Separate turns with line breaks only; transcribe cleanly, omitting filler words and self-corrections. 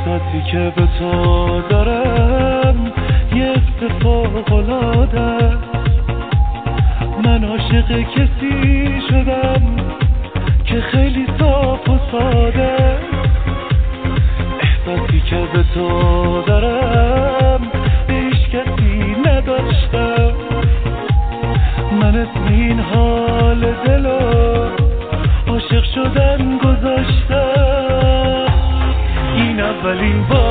احساسی که به تو دارم یه فوق‌العاده. من عاشق کسی شدم که خیلی صاف و ساده. احساسی که به تو دارم هیچ کسی نداشتم. من اسم این حال دلو عاشق شدن گذاشتم. این اولین بار